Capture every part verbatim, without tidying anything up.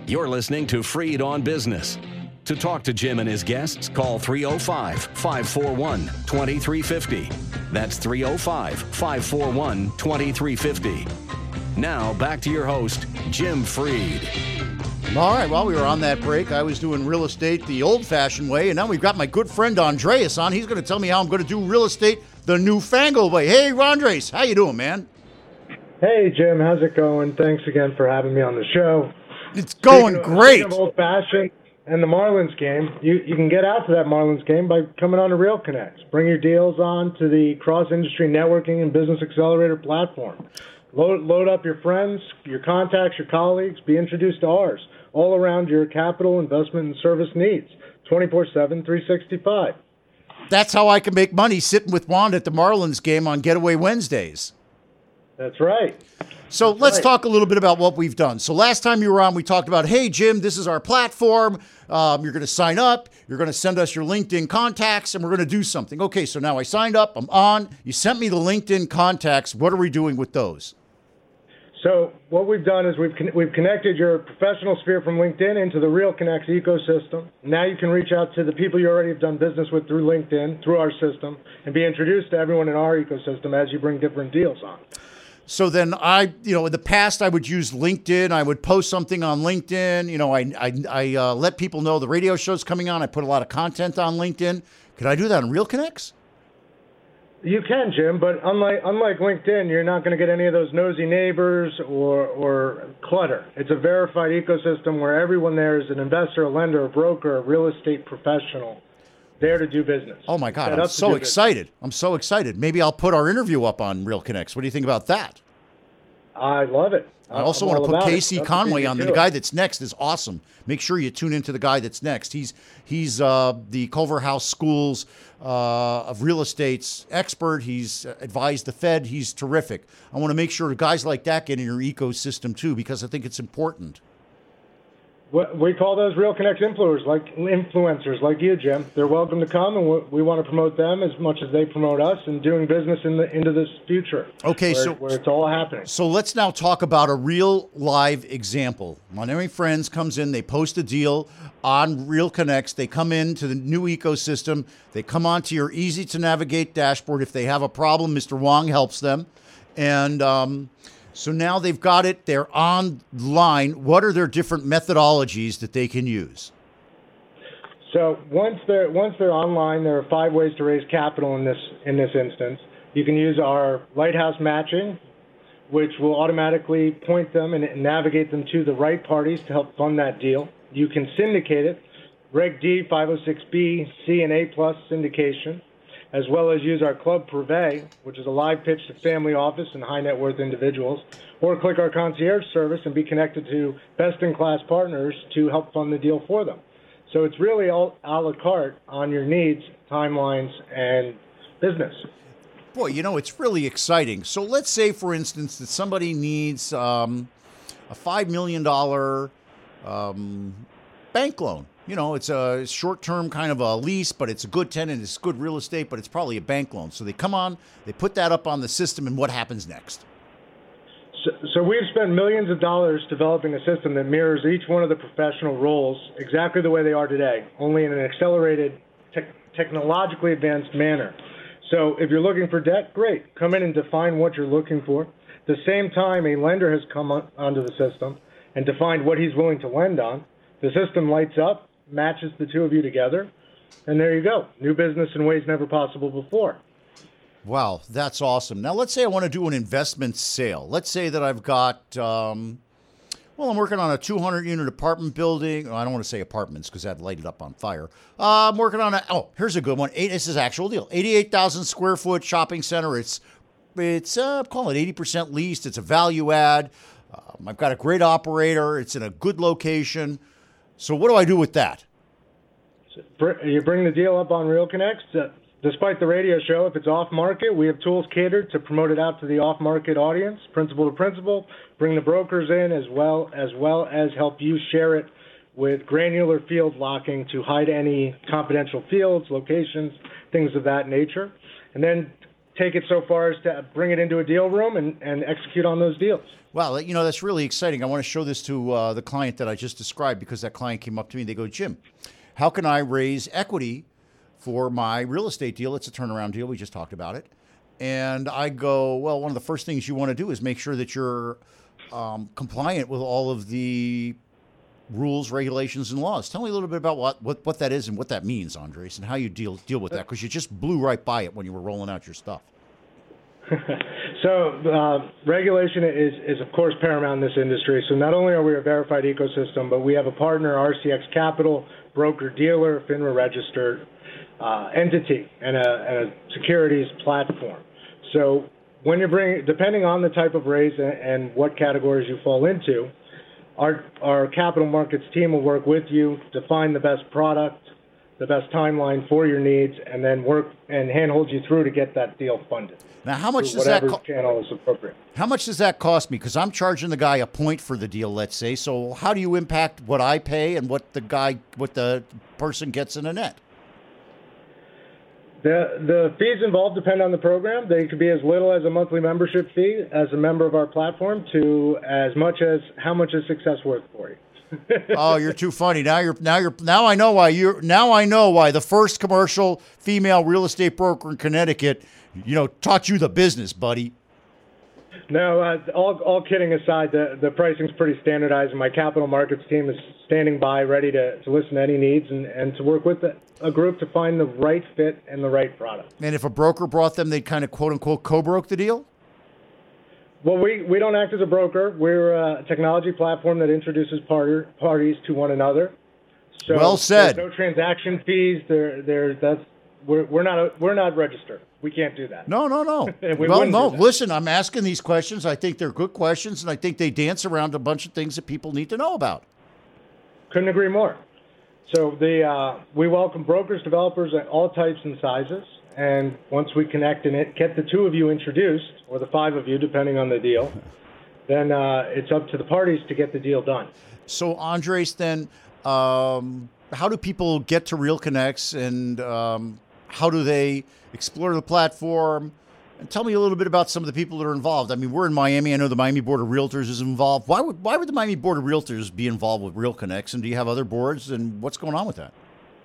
You're listening to Freed on Business. To talk to Jim and his guests, call three oh five, five four one, two three five oh. That's three oh five, five four one, two three five oh. Now, back to your host, Jim Freed. All right, well, we were on that break. I was doing real estate the old-fashioned way, and now we've got my good friend Andreas on. He's going to tell me how I'm going to do real estate the newfangled way. Hey, Andreas, how you doing, man? Hey, Jim, how's it going? Thanks again for having me on the show. It's going Speaking of, great. Speaking of old-fashioned and the Marlins game, you, you can get out to that Marlins game by coming on to Real Connects. Bring your deals on to the cross-industry networking and business accelerator platform. Load, load up your friends, your contacts, your colleagues. Be introduced to ours, all around your capital, investment, and service needs, twenty-four seven, three sixty-five. That's how I can make money sitting with Wanda at the Marlins game on Getaway Wednesdays. That's right. So That's let's right. talk a little bit about what we've done. So last time you were on, we talked about, hey, Jim, this is our platform. Um, you're going to sign up. You're going to send us your LinkedIn contacts, and we're going to do something. Okay, so now I signed up. I'm on. You sent me the LinkedIn contacts. What are we doing with those? So what we've done is we've con- we've connected your professional sphere from LinkedIn into the Real Connects ecosystem. Now you can reach out to the people you already have done business with through LinkedIn, through our system, and be introduced to everyone in our ecosystem as you bring different deals on. So then I, you know, in the past I would use LinkedIn. I would post something on LinkedIn. You know, I I, I uh, let people know the radio show's coming on. I put a lot of content on LinkedIn. Could I do that on Real Connects? You can, Jim, but unlike unlike LinkedIn, you're not going to get any of those nosy neighbors or or clutter. It's a verified ecosystem where everyone there is an investor, a lender, a broker, a real estate professional there to do business. Oh, my God. Set I'm up to so do excited. business. I'm so excited. Maybe I'll put our interview up on Real Connects. What do you think about that? I love it. I also I'm want all to put about it. Casey That's Conway easy on. to The do. guy that's next is awesome. Make sure you tune into the guy that's next. He's he's uh, the Culver House School's uh, of real estate's expert. He's advised the Fed. He's terrific. I want to make sure guys like that get in your ecosystem too, because I think it's important. What- We call those Real Connect influencers, like influencers like you, Jim. They're welcome to come, and we- we want to promote them as much as they promote us, and doing business in the into this future. Okay, where, so- where it's all happening. So let's now talk about a real live example. One of my friends comes in, they post a deal on Real Connects. They come into the new ecosystem. They come onto your easy to navigate dashboard. If they have a problem, Mister Wong helps them. And um, so now they've got it. They're online. What are their different methodologies that they can use? So once they're once they're online, there are five ways to raise capital in this in this instance. You can use our Lighthouse matching, which will automatically point them and navigate them to the right parties to help fund that deal. You can syndicate it, Reg D, five oh six B, C, and A plus syndication, as well as use our Club Privé, which is a live pitch to family office and high net worth individuals, or click our concierge service and be connected to best-in-class partners to help fund the deal for them. So it's really all a la carte on your needs, timelines, and business. Boy, you know, it's really exciting. So let's say, for instance, that somebody needs um, a five million dollars um, bank loan. You know, it's a short-term kind of a lease, but it's a good tenant, it's good real estate, but it's probably a bank loan. So they come on, they put that up on the system, and what happens next? So, so we've spent millions of dollars developing a system that mirrors each one of the professional roles exactly the way they are today, only in an accelerated, tech technologically advanced manner. So if you're looking for debt, great. Come in and define what you're looking for. At the same time, a lender has come on, onto the system and defined what he's willing to lend on. The system lights up, matches the two of you together, and there you go. New business in ways never possible before. Wow, that's awesome. Now, let's say I want to do an investment sale. Let's say that I've got, um, well, I'm working on a two hundred unit apartment building. I don't want to say apartments because that'd light it up on fire. Uh, I'm working on a, oh, here's a good one. Eight, this is actual deal. eighty-eight thousand square foot shopping center. It's, it's uh, call it eighty percent leased. It's a value add. Um, I've got a great operator. It's in a good location. So what do I do with that? You bring the deal up on Real Connects. Uh, despite the radio show, if it's off market, we have tools catered to promote it out to the off market audience, principal to principal. Bring the brokers in as well as well as help you share it with granular field locking to hide any confidential fields, locations, things of that nature, and then take it so far as to bring it into a deal room and, and execute on those deals. Well, you know, that's really exciting. I want to show this to uh, the client that I just described because that client came up to me. They go, Jim, how can I raise equity for my real estate deal? It's a turnaround deal. We just talked about it. And I go, well, one of the first things you want to do is make sure that you're um, compliant with all of the rules, regulations, and laws. Tell me a little bit about what, what, what that is and what that means, Andres, and how you deal deal with that, because you just blew right by it when you were rolling out your stuff. So uh, regulation is, is, of course, paramount in this industry. So not only are we a verified ecosystem, but we have a partner, R C X Capital, broker-dealer, FINRA registered uh, entity, and a, and a securities platform. So when you're bringing, depending on the type of raise and, and what categories you fall into, Our, our capital markets team will work with you to find the best product, the best timeline for your needs, and then work and handhold you through to get that deal funded. Now, how much does whatever that co- channel is appropriate? How much does that cost me? Because I'm charging the guy a point for the deal, let's say. So how do you impact what I pay and what the guy, what the person gets in a net? The the fees involved depend on the program. They could be as little as a monthly membership fee as a member of our platform to as much as how much is success worth for you. Oh, you're too funny. Now you're now you're now I know why you now I know why the first commercial female real estate broker in Connecticut, you know, taught you the business, buddy. No, uh, all all kidding aside, the the pricing's pretty standardized, and my capital markets team is standing by, ready to, to listen to any needs and, and to work with the, a group to find the right fit and the right product. And if a broker brought them, they'd kind of quote unquote co-broke the deal? Well, we, we don't act as a broker. We're a technology platform that introduces party, parties to one another. So well said. There's no transaction fees. There, there. That's we're we're not a, we're not registered. We can't do that. No, no, no. we well, no. do that. Listen, I'm asking these questions. I think they're good questions, and I think they dance around a bunch of things that people need to know about. Couldn't agree more. So the uh, we welcome brokers, developers at all types and sizes. And once we connect and it, get the two of you introduced, or the five of you, depending on the deal, then uh, it's up to the parties to get the deal done. So, Andres, then, um, how do people get to RealConnex, and um, how do they explore the platform? And tell me a little bit about some of the people that are involved. I mean, we're in Miami. I know the Miami Board of Realtors is involved. Why would why would the Miami Board of Realtors be involved with RealConnex? And do you have other boards? And what's going on with that?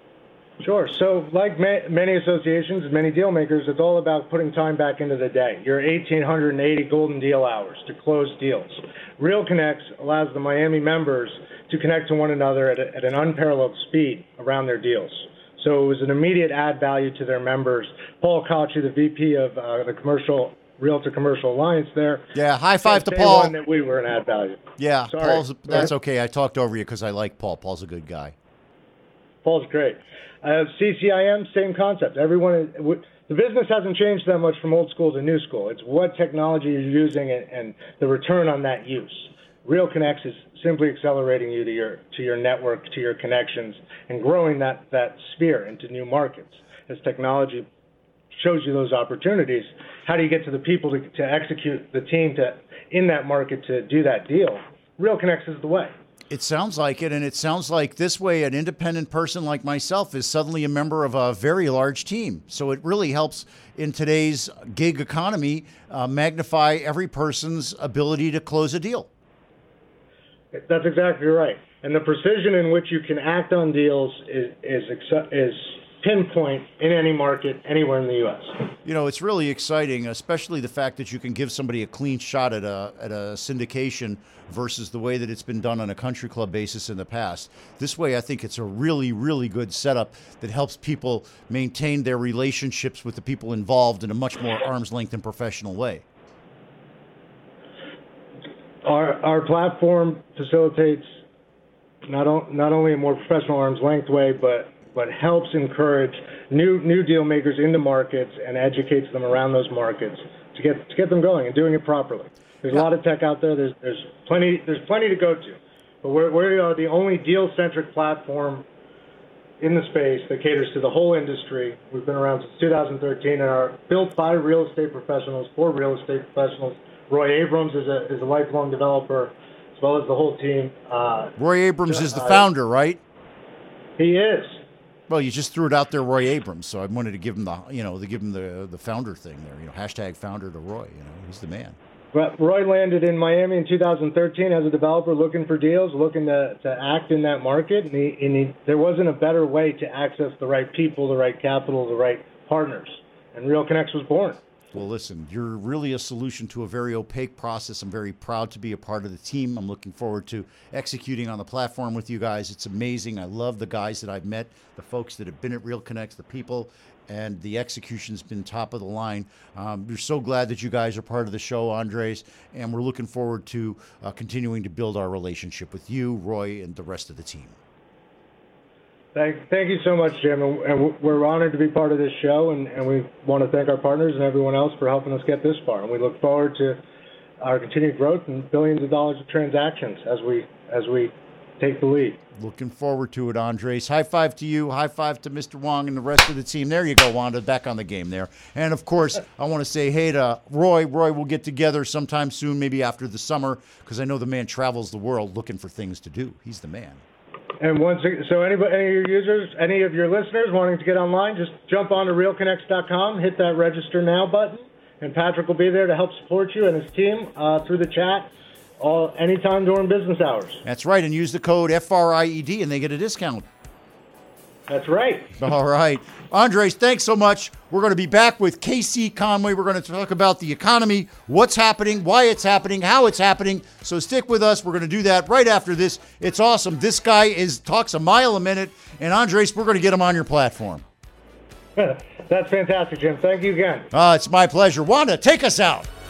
Sure. So like ma- many associations and many deal makers, it's all about putting time back into the day. Your one thousand eight hundred eighty golden deal hours to close deals. RealConnex allows the Miami members to connect to one another at, a, at an unparalleled speed around their deals. So it was an immediate add value to their members. Paul Kochi, the V P of uh, the commercial Realtor Commercial Alliance there. Yeah, high five to Day Paul. one that we were an add value. Yeah, Sorry. Paul's, that's okay. I talked over you because I like Paul. Paul's a good guy. Paul's great. Uh, C C I M, same concept. Everyone, is, w- the business hasn't changed that much from old school to new school. It's what technology you're using and, and the return on that use. RealConnex is simply accelerating you to your to your network, to your connections, and growing that, that sphere into new markets. As technology shows you those opportunities, how do you get to the people to, to execute the team to in that market to do that deal? RealConnex is the way. It sounds like it, and it sounds like this way an independent person like myself is suddenly a member of a very large team. So it really helps in today's gig economy uh, magnify every person's ability to close a deal. That's exactly right. And the precision in which you can act on deals is is, is pinpoint in any market anywhere in the U S. You know, it's really exciting, especially the fact that you can give somebody a clean shot at a at a syndication versus the way that it's been done on a country club basis in the past. This way, I think it's a really, really good setup that helps people maintain their relationships with the people involved in a much more arm's length and professional way. Our our platform facilitates not on, not only a more professional arm's length way, but but helps encourage new new deal makers into markets and educates them around those markets to get to get them going and doing it properly. There's yeah. a lot of tech out there. There's there's plenty there's plenty to go to, but we're we are the only deal-centric platform in the space that caters to the whole industry. We've been around since two thousand thirteen and are built by real estate professionals for real estate professionals. Roy Abrams is a is a lifelong developer, as well as the whole team. Uh, Roy Abrams is the uh, founder, right? He is. Well, you just threw it out there, Roy Abrams. So I wanted to give him the, you know, to give him the the founder thing there. You know, hashtag founder to Roy. You know, he's the man. But Roy landed in Miami in two thousand thirteen as a developer looking for deals, looking to, to act in that market. And, he, and he, there wasn't a better way to access the right people, the right capital, the right partners. And RealConnex was born. Well, listen, you're really a solution to a very opaque process. I'm very proud to be a part of the team. I'm looking forward to executing on the platform with you guys. It's amazing. I love the guys that I've met, the folks that have been at RealConnex, the people, and the execution's been top of the line. Um, we're so glad that you guys are part of the show, Andres, and we're looking forward to uh, continuing to build our relationship with you, Roy, and the rest of the team. Thank, thank you so much, Jim. And, and we're honored to be part of this show, and, and we want to thank our partners and everyone else for helping us get this far. And we look forward to our continued growth and billions of dollars of transactions as we as we take the lead. Looking forward to it, Andres. High five to you. High five to Mister Wong and the rest of the team. There you go, Wanda, back on the game there. And, of course, I want to say hey to Roy. Roy, we'll get together sometime soon, maybe after the summer, because I know the man travels the world looking for things to do. He's the man. And once, so anybody, any of your users, any of your listeners wanting to get online, just jump on to real connex dot com, hit that register now button, and Patrick will be there to help support you and his team uh, through the chat all anytime during business hours. That's right, and use the code F R I E D and they get a discount. That's right. All right. Andres, thanks so much. We're going to be back with K C Conway. We're going to talk about the economy, what's happening, why it's happening, how it's happening. So stick with us. We're going to do that right after this. It's awesome. This guy is talks a mile a minute. And Andres, we're going to get him on your platform. That's fantastic, Jim. Thank you again. Uh, it's my pleasure. Wanda, take us out.